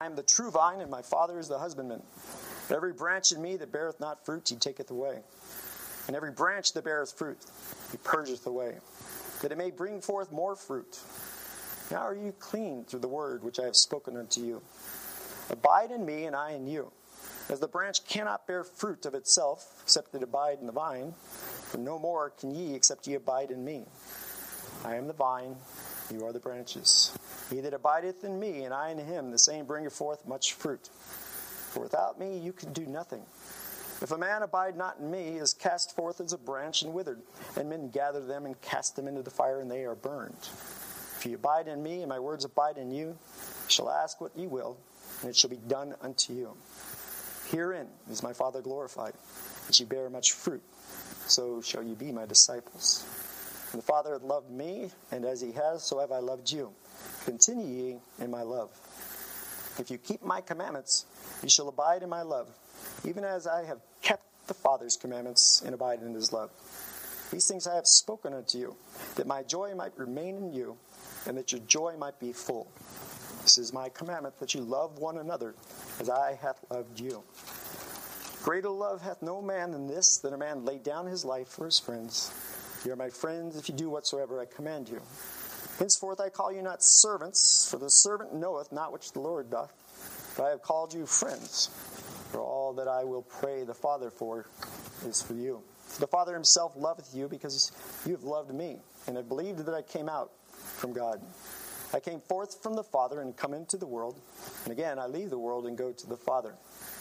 am the true vine, and my Father is the husbandman. Every branch in me that beareth not fruit, he taketh away. And every branch that beareth fruit, he purgeth away, that it may bring forth more fruit. Now are you clean through the word which I have spoken unto you. Abide in me, and I in you. As the branch cannot bear fruit of itself, except it abide in the vine, for no more can ye, except ye abide in me. I am the vine, you are the branches. He that abideth in me, and I in him, the same bringeth forth much fruit. For without me you can do nothing. If a man abide not in me, he is cast forth as a branch and withered, and men gather them and cast them into the fire, and they are burned. If ye abide in me, and my words abide in you, ye shall ask what ye will, and it shall be done unto you. Herein is my Father glorified, that ye bear much fruit, so shall ye be my disciples. And the Father hath loved me, and as he has, so have I loved you. Continue ye in my love. If you keep my commandments, ye shall abide in my love, even as I have kept the Father's commandments and abide in his love. These things I have spoken unto you, that my joy might remain in you, and that your joy might be full. This is my commandment, that you love one another, as I have loved you. Greater love hath no man than this, that a man lay down his life for his friends. Ye are my friends, if you do whatsoever I command you. Henceforth I call you not servants, for the servant knoweth not which the Lord doth. But I have called you friends, for all that I will pray the Father for is for you. For the Father himself loveth you, because you have loved me, and have believed that I came out from God. I came forth from the Father and come into the world, and again I leave the world and go to the Father.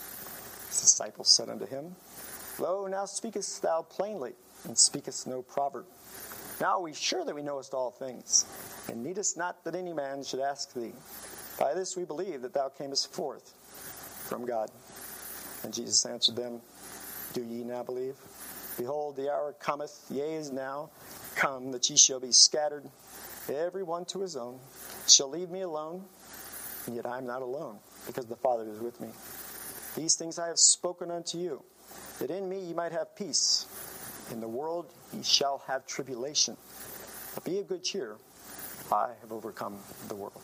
His disciples said unto him, Lo, now speakest thou plainly, and speakest no proverb. Now are we sure that we knowest all things, and needest not that any man should ask thee. By this we believe that thou camest forth from God. And Jesus answered them, Do ye now believe? Behold, the hour cometh, yea, is now come, that ye shall be scattered, every one to his own, shall leave me alone, and yet I am not alone, because the Father is with me. These things I have spoken unto you, that in me ye might have peace. In the world ye shall have tribulation. But be of good cheer, I have overcome the world.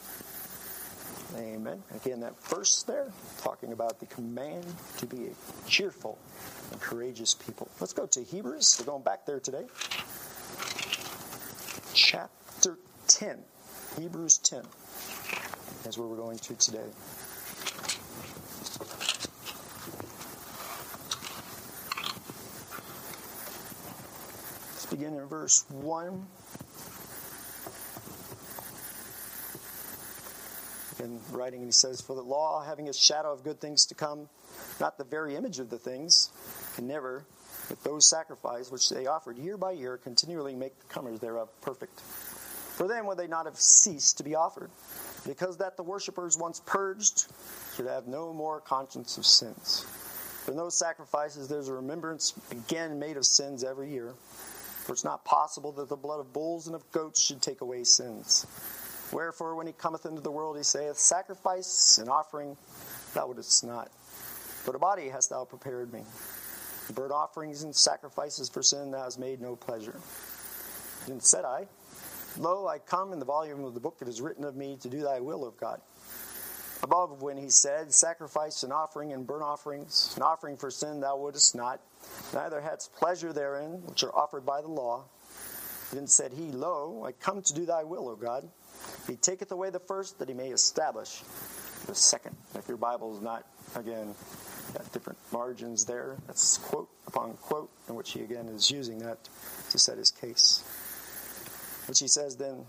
Amen. Again, that verse there, talking about the command to be a cheerful and courageous people. Let's go to Hebrews. We're going back there today. Chapter 10. Hebrews 10 is where we're going to today. Let's begin in verse 1. In writing, he says, For the law, having a shadow of good things to come, not the very image of the things, can never, with those sacrifices which they offered year by year, continually make the comers thereof perfect. For then would they not have ceased to be offered, because that the worshippers once purged should have no more conscience of sins. For in those sacrifices there's a remembrance again made of sins every year. For it's not possible that the blood of bulls and of goats should take away sins. Wherefore, when he cometh into the world, he saith, Sacrifice and offering thou wouldest not, but a body hast thou prepared me. Burnt offerings and sacrifices for sin thou hast made no pleasure. Then said I, Lo, I come, in the volume of the book it is written of me to do thy will, O God. Above when he said, Sacrifice and offering and burnt offerings, an offering for sin thou wouldest not, neither hadst pleasure therein, which are offered by the law. Then said he, Lo, I come to do thy will, O God. He taketh away the first, that he may establish the second. If your Bible is not, again, got different margins there, that's quote upon quote, in which he again is using that to set his case. Which he says then,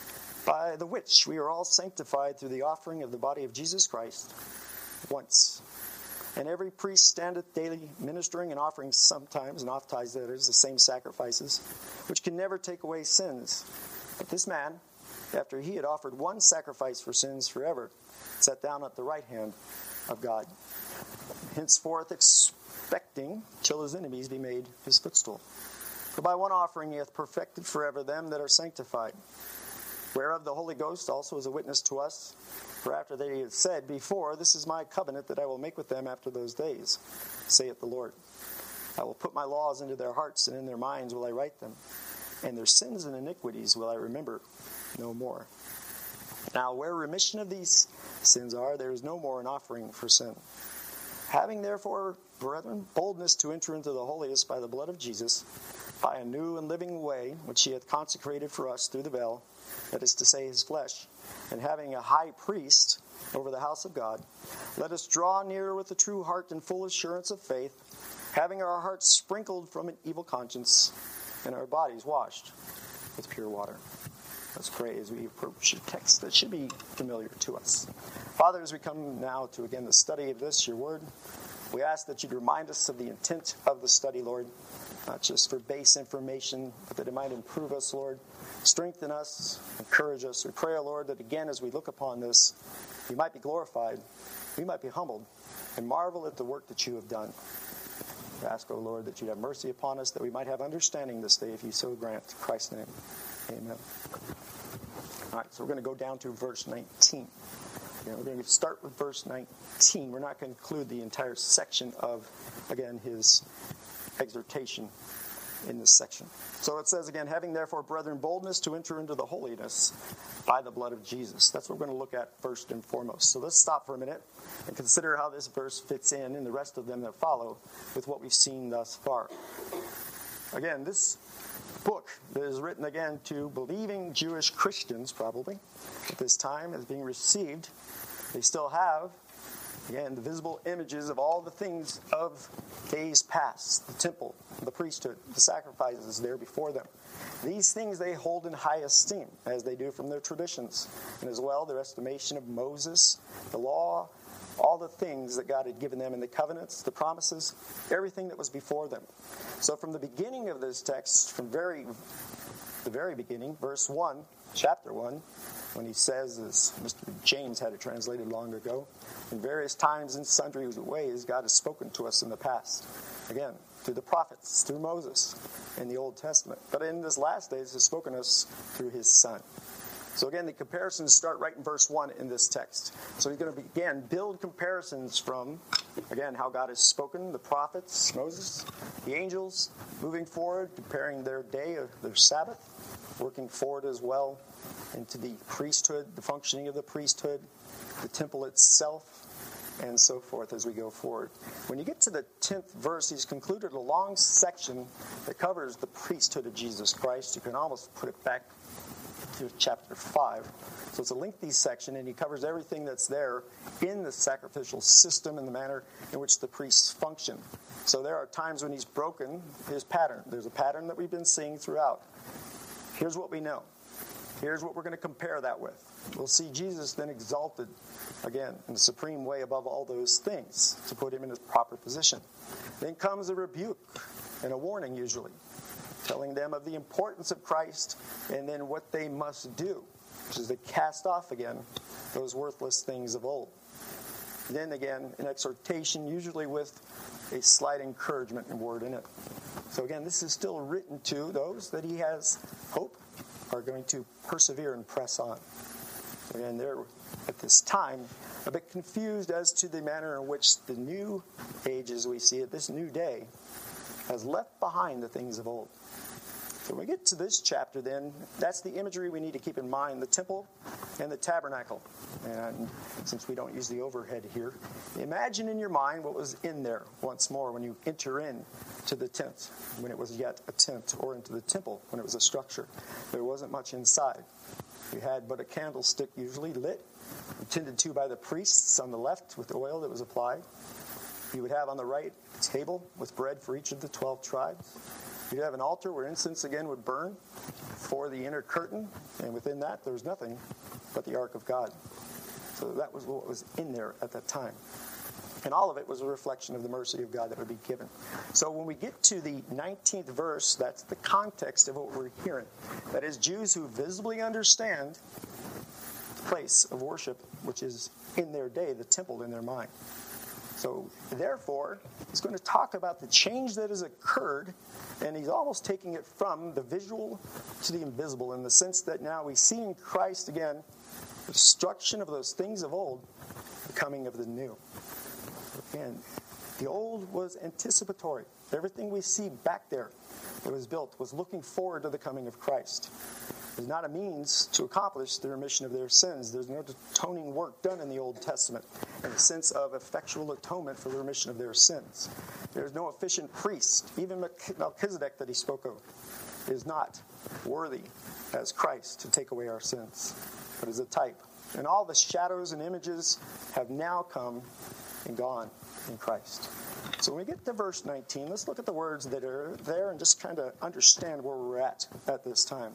By the which we are all sanctified through the offering of the body of Jesus Christ once. And every priest standeth daily ministering and offering sometimes, and ofttimes that is, the same sacrifices, which can never take away sins. But this man, after he had offered one sacrifice for sins forever, sat down at the right hand of God, henceforth expecting till his enemies be made his footstool. For by one offering he hath perfected forever them that are sanctified, whereof the Holy Ghost also is a witness to us. For after they had said before, This is my covenant that I will make with them after those days, saith the Lord. I will put my laws into their hearts, and in their minds will I write them, and their sins and iniquities will I remember no more. Now, where remission of these sins are, there is no more an offering for sin. Having therefore, brethren, boldness to enter into the holiest by the blood of Jesus, by a new and living way, which he hath consecrated for us through the veil, that is to say, his flesh, and having a high priest over the house of God, let us draw near with a true heart and full assurance of faith, having our hearts sprinkled from an evil conscience, and our bodies washed with pure water. Let's pray as we approach a text that should be familiar to us. Father, as we come now to, again, the study of this, your word, we ask that you'd remind us of the intent of the study, Lord, not just for base information, but that it might improve us, Lord, strengthen us, encourage us. We pray, Lord, that again, as we look upon this, you might be glorified, we might be humbled, and marvel at the work that you have done. We ask, O Lord, that you'd have mercy upon us, that we might have understanding this day, if you so grant. In Christ's name, amen. All right, so we're going to go down to verse 19. We're going to start with verse 19. We're not going to include the entire section of, again, his exhortation in this section. So it says again, having therefore, brethren, boldness to enter into the holiness by the blood of Jesus. That's what we're going to look at first and foremost. So let's stop for a minute and consider how this verse fits in and the rest of them that follow with what we've seen thus far. Again, this book that is written again to believing Jewish Christians, probably, at this time, is being received. They still have, again, the visible images of all the things of days past, the temple, the priesthood, the sacrifices there before them. These things they hold in high esteem, as they do from their traditions, and as well their estimation of Moses, the law, all the things that God had given them in the covenants, the promises, everything that was before them. So from the beginning of this text, from the very beginning, verse 1, chapter 1, when he says, as Mr. James had it translated long ago, in various times and sundry ways God has spoken to us in the past. Again, through the prophets, through Moses in the Old Testament. But in this last days, has spoken to us through his Son. So again, the comparisons start right in verse 1 in this text. So he's going to again build comparisons from, again, how God has spoken, the prophets, Moses, the angels, moving forward, comparing their day of their Sabbath, working forward as well into the priesthood, the functioning of the priesthood, the temple itself, and so forth as we go forward. When you get to the 10th verse, he's concluded a long section that covers the priesthood of Jesus Christ. You can almost put it back to chapter 5. So it's a lengthy section, and he covers everything that's there in the sacrificial system and the manner in which the priests function. So there are times when he's broken his pattern. There's a pattern that we've been seeing throughout. Here's what we know. Here's what we're going to compare that with. We'll see Jesus then exalted, again, in the supreme way above all those things to put him in his proper position. Then comes a rebuke and a warning, usually, telling them of the importance of Christ and then what they must do, which is to cast off again those worthless things of old. Then again, an exhortation, usually with a slight encouragement word in it. So again, this is still written to those that he has hope are going to persevere and press on. And they're, at this time, a bit confused as to the manner in which the new age, as we see it, this new day, has left behind the things of old. So when we get to this chapter, then, that's the imagery we need to keep in mind, the temple and the tabernacle. And since we don't use the overhead here, imagine in your mind what was in there once more when you enter in to the tent, when it was yet a tent, or into the temple when it was a structure. There wasn't much inside. You had but a candlestick usually lit, attended to by the priests on the left with oil that was applied. You would have on the right a table with bread for each of the 12 tribes. You'd have an altar where incense again would burn for the inner curtain, and within that there was nothing but the ark of God. So that was what was in there at that time. And all of it was a reflection of the mercy of God that would be given. So when we get to the 19th verse, that's the context of what we're hearing. That is, Jews who visibly understand the place of worship, which is in their day, the temple in their mind. So therefore, he's going to talk about the change that has occurred, and he's almost taking it from the visual to the invisible, in the sense that now we see in Christ again the destruction of those things of old, the coming of the new. And The old was anticipatory. Everything we see back there that was built was looking forward to the coming of Christ. It's not a means to accomplish the remission of their sins. There's no atoning work done in the Old Testament in the sense of effectual atonement for the remission of their sins. There's no efficient priest. Even Melchizedek that he spoke of is not worthy as Christ to take away our sins, but is a type. And all the shadows and images have now come and gone in Christ. So when we get to verse 19, let's look at the words that are there and just kind of understand where we're at this time.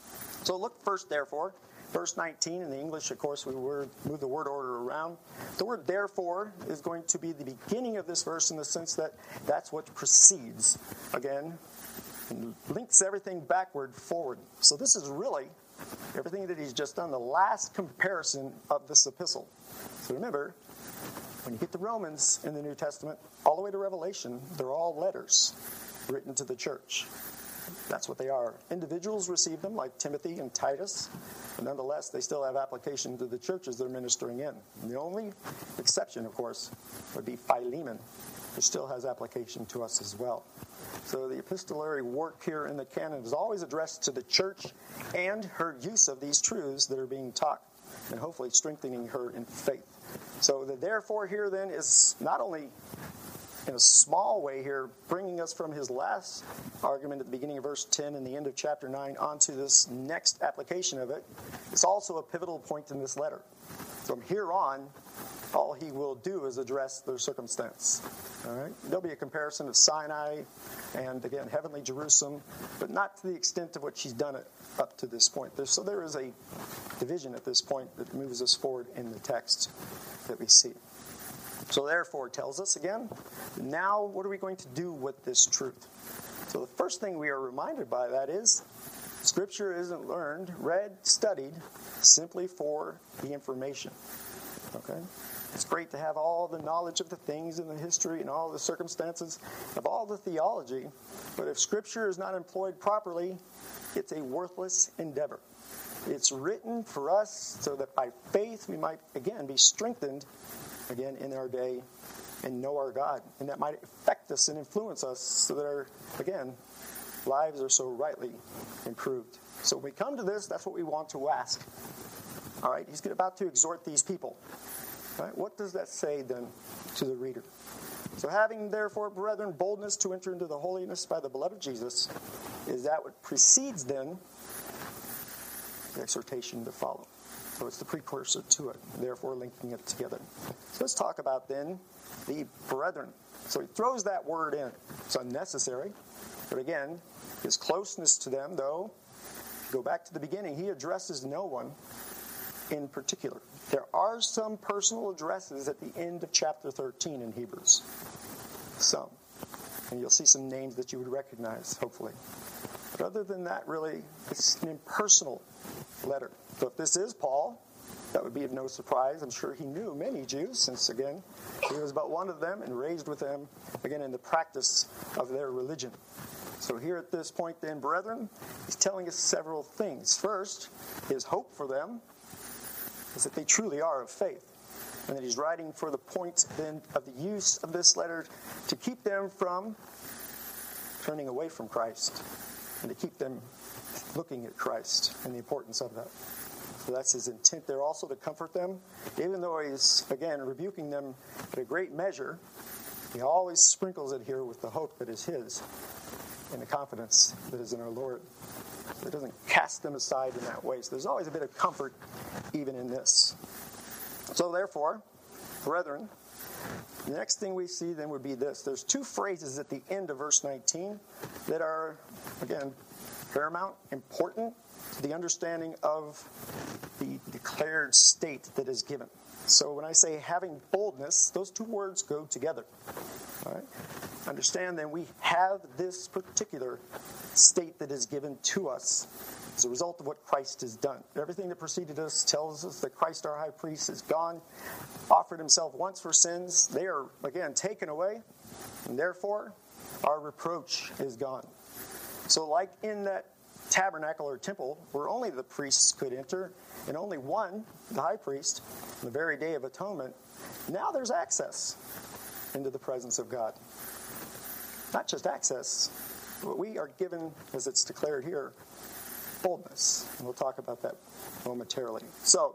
So look first, therefore, verse 19. In the English, of course, we move the word order around. The word therefore is going to be the beginning of this verse in the sense that that's what precedes. Again, and links everything backward, forward. So this is really everything that he's just done, the last comparison of this epistle. So remember, when you get to Romans in the New Testament, all the way to Revelation, they're all letters written to the church. That's what they are. Individuals receive them, like Timothy and Titus, but nonetheless, they still have application to the churches they're ministering in. And the only exception, of course, would be Philemon, which still has application to us as well. So the epistolary work here in the canon is always addressed to the church and her use of these truths that are being taught, and hopefully strengthening her in faith. So the therefore here then is not only in a small way here, bringing us from his last argument at the beginning of verse 10 and the end of chapter 9 onto this next application of it. It's also a pivotal point in this letter. From here on, all he will do is address their circumstance. All right? There'll be a comparison of Sinai and, again, heavenly Jerusalem, but not to the extent of what she's done it up to this point. So there is a division at this point that moves us forward in the text that we see. So therefore, it tells us again, now what are we going to do with this truth? So the first thing we are reminded by that is Scripture isn't learned, read, studied, simply for the information. Okay? It's great to have all the knowledge of the things and the history and all the circumstances of all the theology, but if Scripture is not employed properly, it's a worthless endeavor. It's written for us so that by faith we might, again, be strengthened again in our day and know our God. And that might affect us and influence us so that our, again, lives are so rightly improved. So when we come to this, that's what we want to ask. All right, he's about to exhort these people. All right, what does that say then to the reader? So having therefore, brethren, boldness to enter into the holiness by the blood of Jesus, is that what precedes then the exhortation to follow. So it's the precursor to it, therefore linking it together. So let's talk about then the brethren. So he throws that word in. It's unnecessary. But again, his closeness to them, though, go back to the beginning, he addresses no one in particular. There are some personal addresses at the end of chapter 13 in Hebrews. Some. And you'll see some names that you would recognize, hopefully. But other than that, really, it's an impersonal letter. So if this is Paul, that would be of no surprise. I'm sure he knew many Jews, since, again, he was but one of them and raised with them, again, in the practice of their religion. So here at this point then, brethren, he's telling us several things. First, his hope for them is that they truly are of faith. And that he's writing for the point then of the use of this letter to keep them from turning away from Christ and to keep them looking at Christ and the importance of that. So that's his intent there, also to comfort them. Even though he's, again, rebuking them in a great measure, he always sprinkles it here with the hope that is his and the confidence that is in our Lord. So it doesn't cast them aside in that way. So there's always a bit of comfort even in this. So therefore, brethren, the next thing we see then would be this. There's two phrases at the end of verse 19 that are, again, paramount, important to the understanding of the declared state that is given. So when I say having boldness, those two words go together. All right? Understand then we have this particular state that is given to us as a result of what Christ has done. Everything that preceded us tells us that Christ our high priest is gone, offered himself once for sins. They are, again, taken away, and therefore our reproach is gone. So like in that tabernacle or temple where only the priests could enter, and only one, the high priest, on the very day of atonement, now there's access. into the presence of God. Not just access, but we are given, as it's declared here, boldness. And we'll talk about that momentarily. So,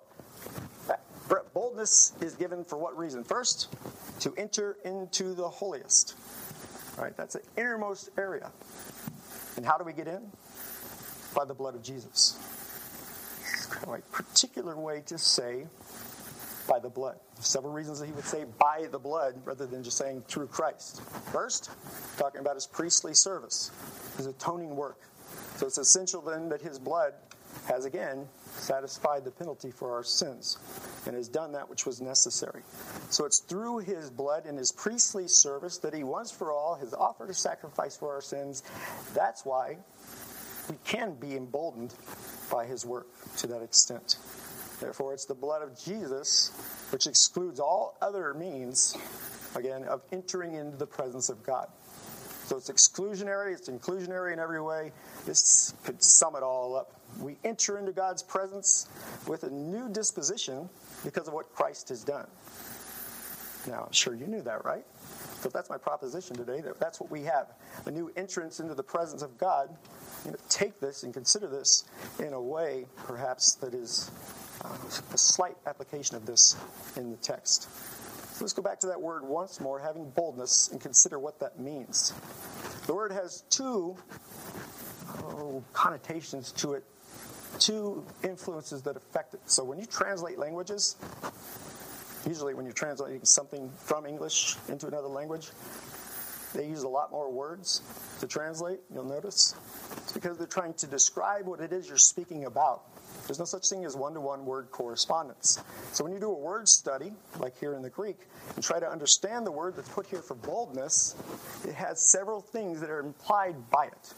boldness is given for what reason? First, to enter into the holiest. All right, that's the innermost area. And how do we get in? By the blood of Jesus. It's kind of a particular way to say by the blood. Several reasons that he would say by the blood rather than just saying through Christ. First, talking about his priestly service, his atoning work. So it's essential then that his blood has again satisfied the penalty for our sins and has done that which was necessary. So it's through his blood and his priestly service that he once for all has offered a sacrifice for our sins. That's why we can be emboldened by his work to that extent. Therefore, it's the blood of Jesus which excludes all other means, again, of entering into the presence of God. So it's exclusionary, it's inclusionary in every way. This could sum it all up. We enter into God's presence with a new disposition because of what Christ has done. Now, I'm sure you knew that, right? So that's my proposition today, that's what we have. A new entrance into the presence of God. I'm going to take this and consider this in a way, perhaps, that is a slight application of this in the text. So let's go back to that word once more, having boldness, and consider what that means. The word has two connotations to it, two influences that affect it. So when you translate languages, usually when you're translating something from English into another language, they use a lot more words to translate, you'll notice. It's because they're trying to describe what it is you're speaking about. There's no such thing as one-to-one word correspondence. So when you do a word study, like here in the Greek, and try to understand the word that's put here for boldness, it has several things that are implied by it.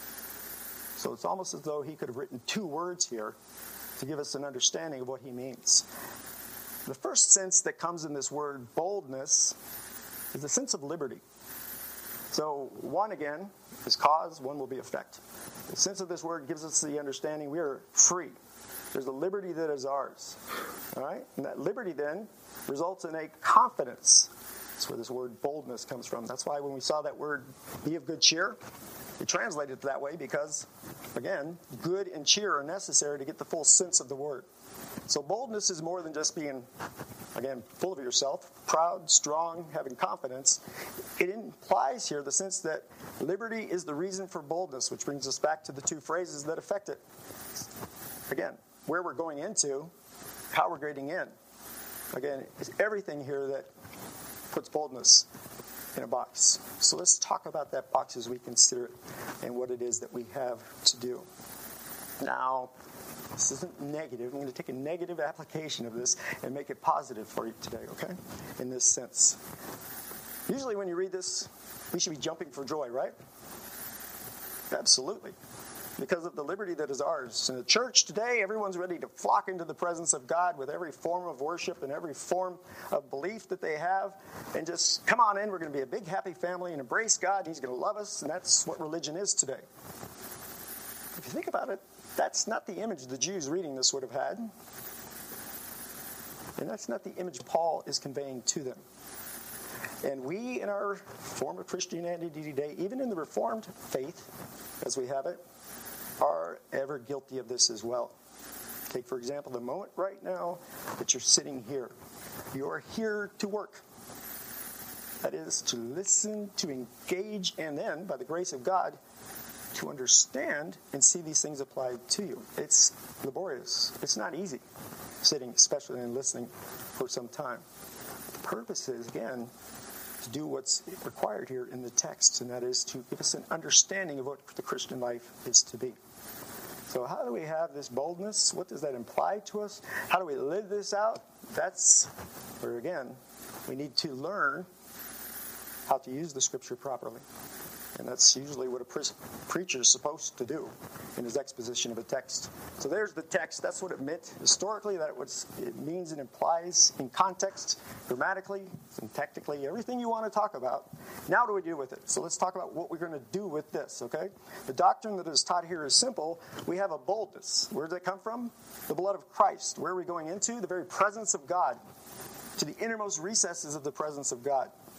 So it's almost as though he could have written two words here to give us an understanding of what he means. The first sense that comes in this word boldness is the sense of liberty. So one, again, is cause, one will be effect. The sense of this word gives us the understanding we are free. There's a liberty that is ours. All right? And that liberty then results in a confidence. That's where this word boldness comes from. That's why when we saw that word be of good cheer, we translate it that way because, again, good and cheer are necessary to get the full sense of the word. So boldness is more than just being, again, full of yourself, proud, strong, having confidence. It implies here the sense that liberty is the reason for boldness, which brings us back to the two phrases that affect it. Again, where we're going into, how we're getting in. Again, it's everything here that puts boldness in a box. So let's talk about that box as we consider it and what it is that we have to do. Now, this isn't negative. I'm going to take a negative application of this and make it positive for you today, okay? In this sense. Usually when you read this, we should be jumping for joy, right? Absolutely. Because of the liberty that is ours. In the church today, everyone's ready to flock into the presence of God with every form of worship and every form of belief that they have. And just come on in, we're going to be a big happy family and embrace God, and he's going to love us. And that's what religion is today. If you think about it, that's not the image the Jews reading this would have had. And that's not the image Paul is conveying to them. And we, in our form of Christianity today, even in the Reformed faith, as we have it, are ever guilty of this as well. Take, for example, the moment right now that you're sitting here. You're here to work. That is, to listen, to engage, and then, by the grace of God, to understand and see these things applied to you. It's laborious. It's not easy sitting, especially and listening for some time. The purpose is, again, to do what's required here in the text, and that is to give us an understanding of what the Christian life is to be. So how do we have this boldness? What does that imply to us? How do we live this out? That's where, again, we need to learn how to use the Scripture properly. And that's usually what a preacher is supposed to do in his exposition of a text. So there's the text. That's what it meant historically. It means and implies in context, grammatically, syntactically, everything you want to talk about. Now what do we do with it? So let's talk about what we're going to do with this, okay? The doctrine that is taught here is simple. We have a boldness. Where does it come from? The blood of Christ. Where are we going into? The very presence of God. To the innermost recesses of the presence of God.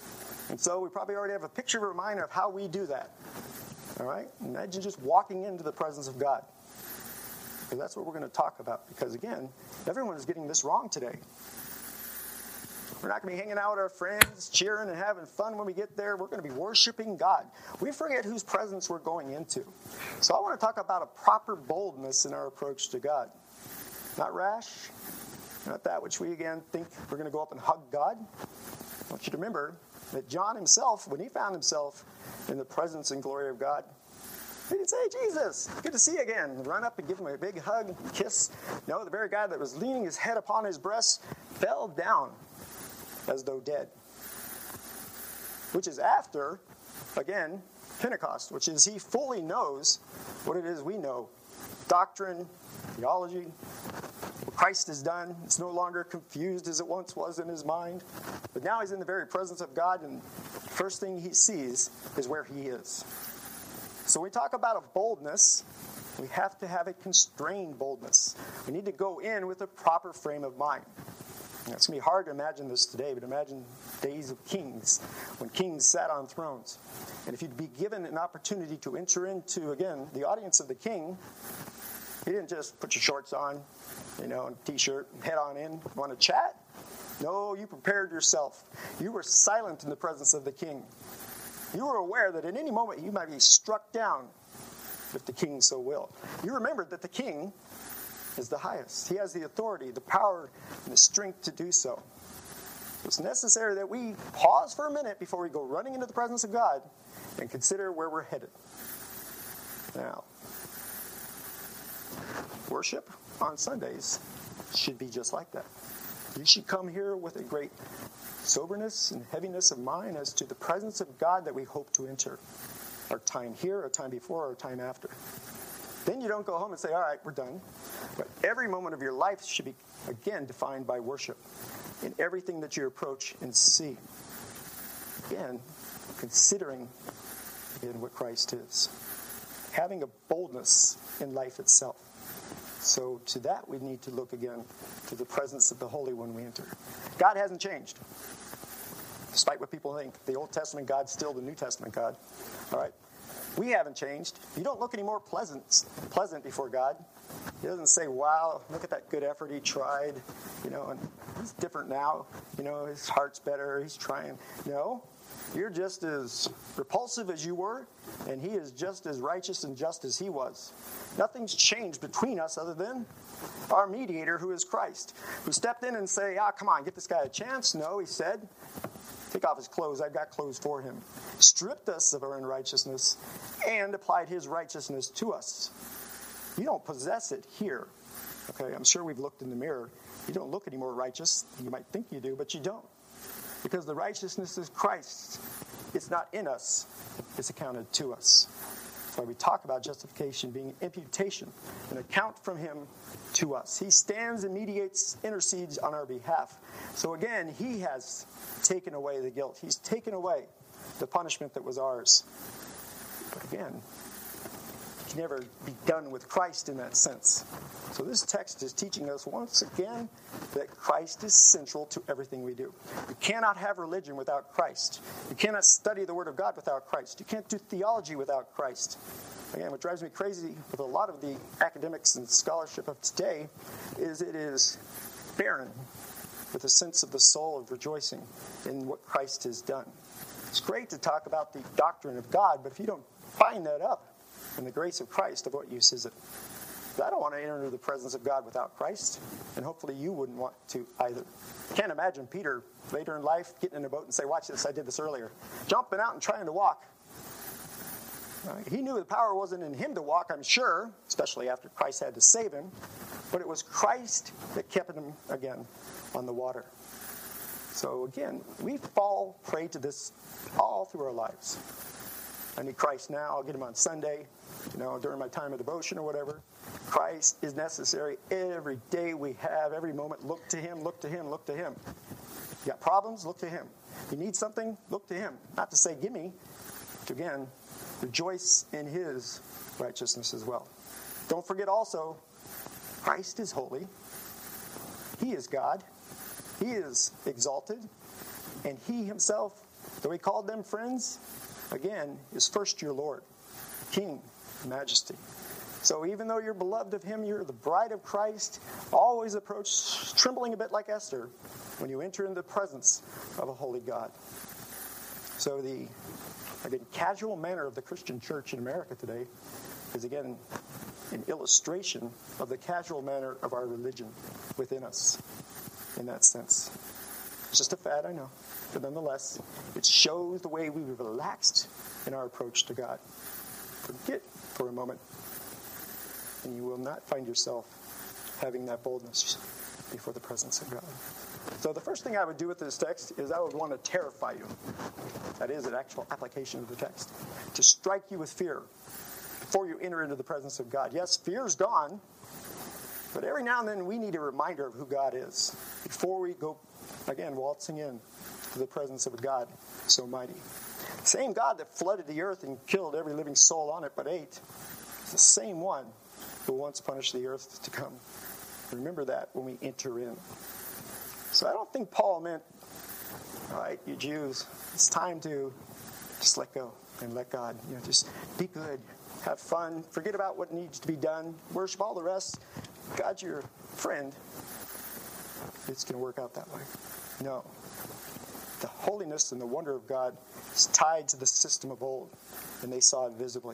And so we probably already have a picture of our mind of how we do that. All right? Imagine just walking into the presence of God. Because that's what we're going to talk about. Because again, everyone is getting this wrong today. We're not going to be hanging out with our friends, cheering and having fun when we get there. We're going to be worshiping God. We forget whose presence we're going into. So I want to talk about a proper boldness in our approach to God. Not rash, not that which we again think we're going to go up and hug God. I want you to remember that John himself, when he found himself in the presence and glory of God, he didn't say, Jesus, good to see you again. Run up and give him a big hug, kiss. No, the very guy that was leaning his head upon his breast fell down as though dead. Which is after, again, Pentecost, which is he fully knows what it is we know. Doctrine, theology, what Christ has done. It's no longer confused as it once was in his mind. But now he's in the very presence of God, and the first thing he sees is where he is. So when we talk about a boldness, we have to have a constrained boldness. We need to go in with a proper frame of mind. Now, it's going to be hard to imagine this today, but imagine days of kings, when kings sat on thrones. And if you'd be given an opportunity to enter into, again, the audience of the king, you didn't just put your shorts on, and a t-shirt, and head on in. Want to chat? No, you prepared yourself. You were silent in the presence of the king. You were aware that at any moment you might be struck down if the king so will. You remembered that the king is the highest. He has the authority, the power, and the strength to do so. It's necessary that we pause for a minute before we go running into the presence of God and consider where we're headed. Now, worship on Sundays should be just like that. You should come here with a great soberness and heaviness of mind as to the presence of God that we hope to enter. Our time here, our time before, our time after. Then you don't go home and say, all right, we're done. But every moment of your life should be, again, defined by worship in everything that you approach and see. Again, considering, again, what Christ is. Having a boldness in life itself. So to that, we need to look again to the presence of the Holy One we enter. God hasn't changed. Despite what people think, the Old Testament God's still the New Testament God. All right? We haven't changed. You don't look any more pleasant before God. He doesn't say, wow, look at that good effort he tried, and he's different now. His heart's better, he's trying. No, you're just as repulsive as you were, and he is just as righteous and just as he was. Nothing's changed between us other than our mediator, who is Christ, who stepped in and said, come on, get this guy a chance. No, he said, take off his clothes. I've got clothes for him. Stripped us of our unrighteousness and applied his righteousness to us. You don't possess it here. Okay, I'm sure we've looked in the mirror. You don't look any more righteous. You might think you do, but you don't. Because the righteousness is Christ. It's not in us. It's accounted to us. That's why we talk about justification being imputation, an account from him to us. He stands and mediates, intercedes on our behalf. So again, he has taken away the guilt. He's taken away the punishment that was ours. But again, you can never be done with Christ in that sense. So this text is teaching us once again that Christ is central to everything we do. You cannot have religion without Christ. You cannot study the Word of God without Christ. You can't do theology without Christ. Again, what drives me crazy with a lot of the academics and scholarship of today is it is barren with a sense of the soul of rejoicing in what Christ has done. It's great to talk about the doctrine of God, but if you don't find that up in the grace of Christ, of what use is it? I don't want to enter into the presence of God without Christ, and hopefully you wouldn't want to either. Can't imagine Peter later in life getting in a boat and say, watch this, I did this earlier. Jumping out and trying to walk. He knew the power wasn't in him to walk, I'm sure, especially after Christ had to save him, but it was Christ that kept him again on the water. So again, we fall prey to this all through our lives. I need Christ now, I'll get him on Sunday, during my time of devotion or whatever. Christ is necessary every day we have, every moment. Look to him, look to him, look to him. You got problems? Look to him. You need something? Look to him. Not to say, give me. To again, rejoice in his righteousness as well. Don't forget also, Christ is holy. He is God. He is exalted. And he himself Though he called them friends, again, is first your Lord, King, Majesty. So even though you're beloved of him, you're the bride of Christ, always approach trembling a bit like Esther when you enter into the presence of a holy God. So the casual manner of the Christian church in America today is, again, an illustration of the casual manner of our religion within us in that sense. It's just a fad, I know, but nonetheless, it shows the way we've relaxed in our approach to God. Forget for a moment, and you will not find yourself having that boldness before the presence of God. So the first thing I would do with this text is I would want to terrify you. That is an actual application of the text. To strike you with fear before you enter into the presence of God. Yes, fear's gone, but every now and then we need a reminder of who God is before we go, again, waltzing in to the presence of a God so mighty. The same God that flooded the earth and killed every living soul on it but 8 is the same one who will once punish the earth to come. Remember that when we enter in. So I don't think Paul meant, all right, you Jews, it's time to just let go and let God. Just be good, have fun, forget about what needs to be done, worship all the rest. God's your friend. It's going to work out that way. No. The holiness and the wonder of God is tied to the system of old, and they saw it visibly.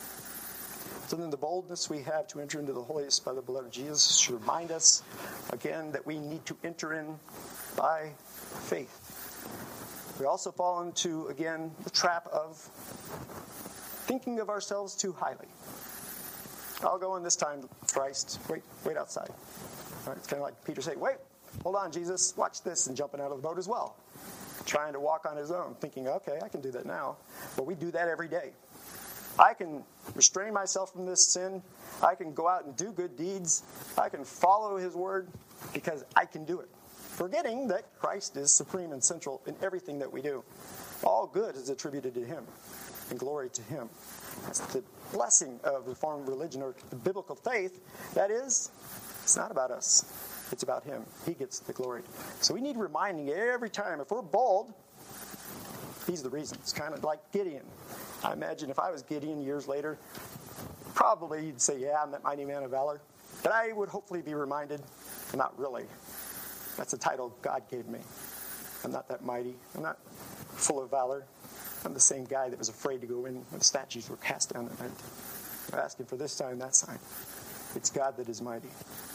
So then the boldness we have to enter into the holiest by the blood of Jesus should remind us, again, that we need to enter in by faith. We also fall into, again, the trap of thinking of ourselves too highly. I'll go in this time, Christ. Wait outside. All right, it's kind of like Peter saying, wait, hold on, Jesus, watch this, and jumping out of the boat as well. Trying to walk on his own, thinking, okay, I can do that now. But we do that every day. I can restrain myself from this sin. I can go out and do good deeds. I can follow his word because I can do it. Forgetting that Christ is supreme and central in everything that we do. All good is attributed to him and glory to him. That's the blessing of Reformed religion or the biblical faith. That is, it's not about us. It's about him. He gets the glory. So we need reminding every time. If we're bold, he's the reason. It's kind of like Gideon. I imagine if I was Gideon years later, probably he'd say, yeah, I'm that mighty man of valor. But I would hopefully be reminded, not really. That's a title God gave me. I'm not that mighty. I'm not full of valor. I'm the same guy that was afraid to go in when statues were cast down at night. I'm asking for this sign, that sign. It's God that is mighty.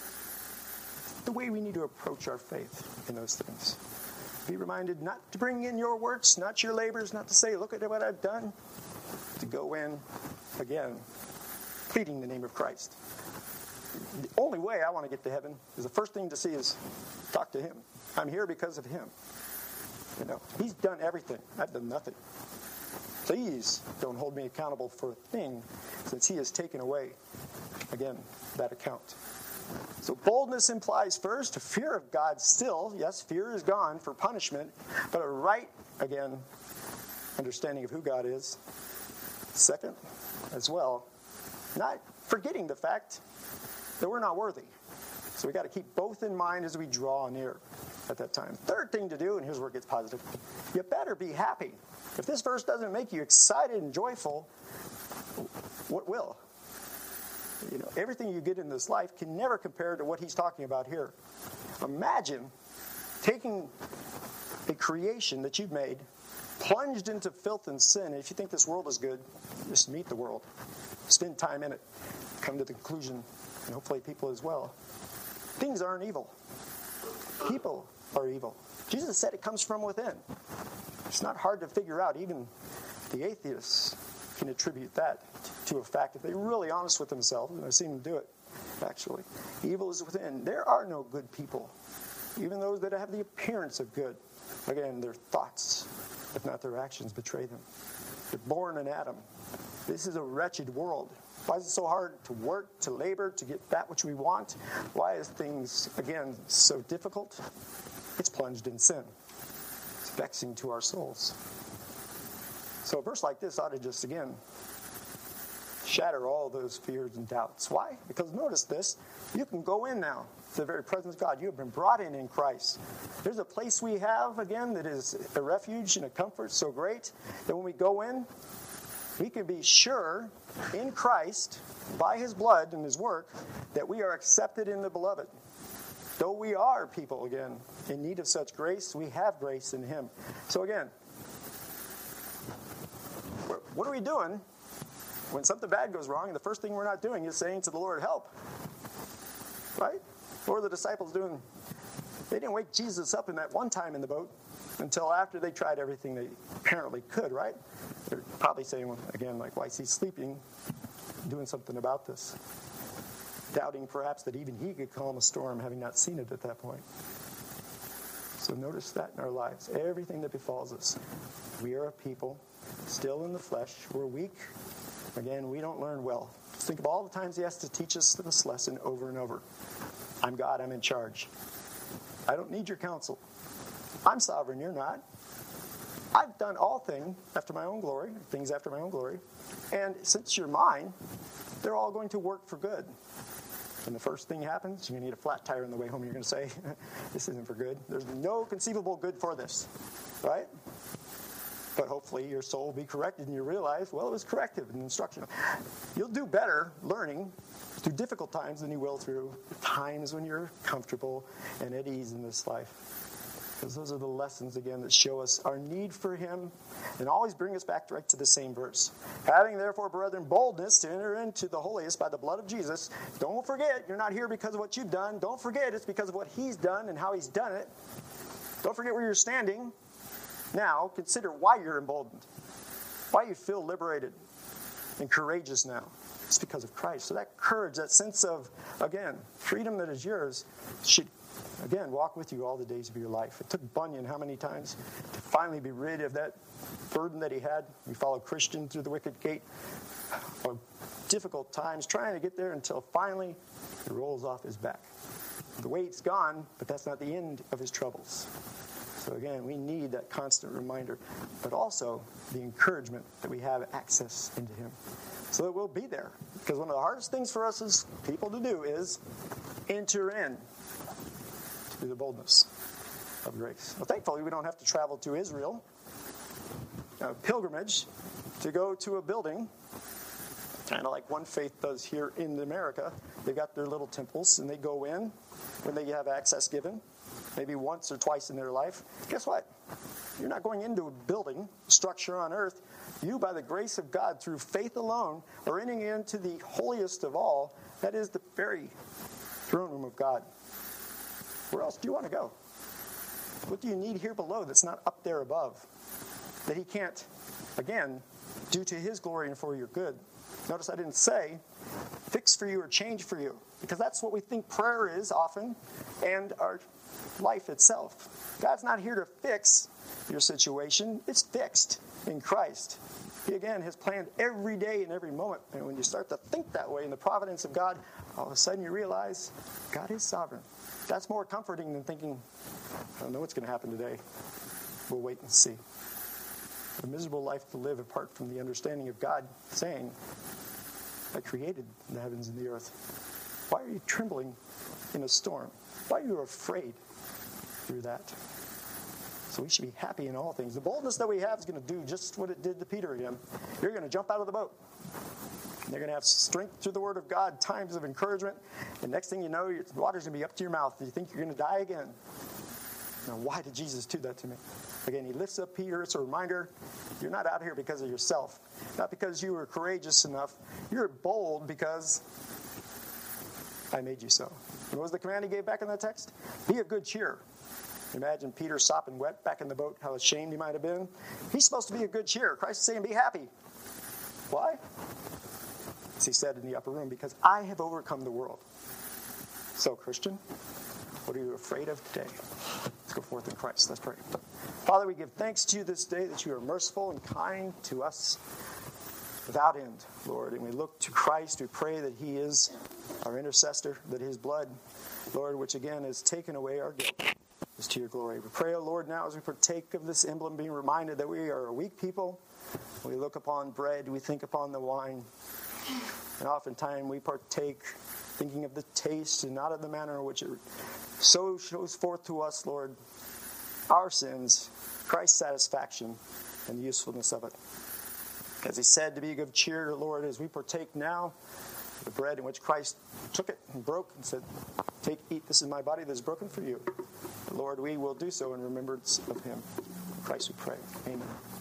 The way we need to approach our faith in those things. Be reminded not to bring in your works, not your labors, not to say, look at what I've done. To go in, again, pleading the name of Christ. The only way I want to get to heaven is the first thing to see is talk to him. I'm here because of him. He's done everything. I've done nothing. Please don't hold me accountable for a thing since he has taken away, again, that account. So boldness implies first a fear of God still. Yes, fear is gone for punishment, but a right, again, understanding of who God is. Second, as well, not forgetting the fact that we're not worthy. So we got to keep both in mind as we draw near at that time. Third thing to do, and here's where it gets positive, you better be happy. If this verse doesn't make you excited and joyful, what will? Everything you get in this life can never compare to what he's talking about here. Imagine taking a creation that you've made, plunged into filth and sin, and if you think this world is good, just meet the world. Spend time in it. Come to the conclusion, and hopefully people as well. Things aren't evil. People are evil. Jesus said it comes from within. It's not hard to figure out. Even the atheists can attribute that to a fact if they're really honest with themselves, and I've seen them do it, actually. Evil is within. There are no good people, even those that have the appearance of good. Again, their thoughts, if not their actions, betray them. They're born in Adam. This is a wretched world. Why is it so hard to work, to labor, to get that which we want? Why is things, again, so difficult? It's plunged in sin. It's vexing to our souls. So a verse like this ought to just, again, shatter all those fears and doubts. Why? Because notice this, you can go in now to the very presence of God. You have been brought in Christ. There's a place we have, again, that is a refuge and a comfort so great that when we go in, we can be sure in Christ, by his blood and his work, that we are accepted in the beloved. Though we are people, again, in need of such grace, we have grace in him. So again, what are we doing when something bad goes wrong? And the first thing we're not doing is saying to the Lord, help. Right? What were the disciples doing? They didn't wake Jesus up in that one time in the boat until after they tried everything they apparently could, right? They're probably saying, again, like, why is he sleeping? Doing something about this. Doubting perhaps that even he could calm a storm, having not seen it at that point. So notice that in our lives. Everything that befalls us. We are a people still in the flesh. We're weak. Again, we don't learn well. Just think of all the times he has to teach us this lesson over and over. I'm God, I'm in charge. I don't need your counsel. I'm sovereign, you're not. I've done all things after my own glory. And since you're mine, they're all going to work for good. And the first thing happens, you're going to need a flat tire on the way home. You're going to say, this isn't for good. There's no conceivable good for this. Right? But hopefully your soul will be corrected and you realize, well, it was corrective and instructional. You'll do better learning through difficult times than you will through times when you're comfortable and at ease in this life. Because those are the lessons, again, that show us our need for him and always bring us back right to the same verse. Having, therefore, brethren, boldness to enter into the holiest by the blood of Jesus. Don't forget, you're not here because of what you've done. Don't forget, it's because of what he's done and how he's done it. Don't forget where you're standing. Now, consider why you're emboldened. Why you feel liberated and courageous now. It's because of Christ. So that courage, that sense of, again, freedom that is yours should, again, walk with you all the days of your life. It took Bunyan how many times to finally be rid of that burden that he had? He followed Christian through the wicket gate of difficult times, trying to get there until finally it rolls off his back. The weight's gone, but that's not the end of his troubles. So again, we need that constant reminder, but also the encouragement that we have access into him. So that we'll be there. Because one of the hardest things for us as people to do is enter in to the boldness of grace. Well, thankfully, we don't have to travel to Israel, a pilgrimage, to go to a building, kind of like One Faith does here in America. They've got their little temples, and they go in when they have access given, maybe once or twice in their life. Guess what? You're not going into a building, structure on earth. You, by the grace of God, through faith alone, are entering into the holiest of all. That is the very throne room of God. Where else do you want to go? What do you need here below that's not up there above? That he can't, again, do to his glory and for your good. Notice I didn't say fix for you or change for you, because that's what we think prayer is often, and our life itself. God's not here to fix your situation. It's fixed in Christ. He, again, has planned every day and every moment. And when you start to think that way in the providence of God, all of a sudden you realize God is sovereign. That's more comforting than thinking, I don't know what's going to happen today. We'll wait and see. A miserable life to live apart from the understanding of God saying, I created the heavens and the earth. Why are you trembling in a storm? Why are you afraid through that? So we should be happy in all things. The boldness that we have is going to do just what it did to Peter again. You're going to jump out of the boat. You're going to have strength through the Word of God, times of encouragement. And next thing you know, the water's going to be up to your mouth. You think you're going to die again. Now, why did Jesus do that to me? Again, he lifts up Peter. It's a reminder, you're not out here because of yourself. Not because you were courageous enough. You're bold because I made you so. And what was the command he gave back in that text? Be of good cheer. Imagine Peter sopping wet back in the boat, how ashamed he might have been. He's supposed to be of good cheer. Christ is saying, be happy. Why? As he said in the upper room, because I have overcome the world. So, Christian, what are you afraid of today? Let's go forth in Christ. Let's pray. Father, we give thanks to you this day that you are merciful and kind to us without end, Lord. And we look to Christ. We pray that he is our intercessor, that his blood, Lord, which again has taken away our guilt, is to your glory. We pray, O Lord, now as we partake of this emblem, being reminded that we are a weak people. We look upon bread, we think upon the wine. And oftentimes we partake thinking of the taste and not of the manner in which it so shows forth to us, Lord, our sins, Christ's satisfaction, and the usefulness of it. As he said, to be of good cheer, Lord, as we partake now the bread in which Christ took it and broke and said, take, eat, this is my body that is broken for you. Lord, we will do so in remembrance of him. In Christ we pray. Amen.